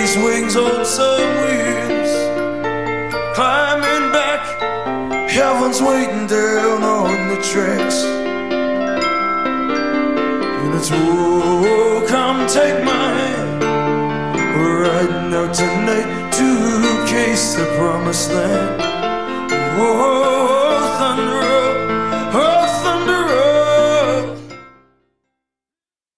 his wings on some wheels, climbing back. Heaven's waiting down on the tracks. And it's, oh, come take my hand. We're riding out tonight to case the promised land. Oh,